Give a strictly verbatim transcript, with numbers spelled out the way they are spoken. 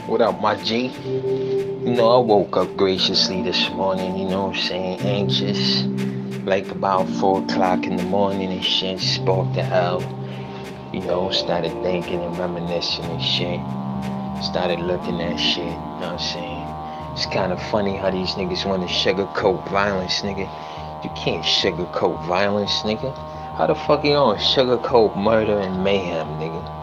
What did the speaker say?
What up, my G? You know, I woke up graciously this morning, you know what I'm saying? Anxious. Like about four o'clock in the morning and shit. Spoke to hell. You know, started thinking and reminiscing and shit. Started looking at shit, you know what I'm saying? It's kind of funny how these niggas want to sugarcoat violence, nigga. You can't sugarcoat violence, nigga. How the fuck you gonna sugarcoat murder and mayhem, nigga?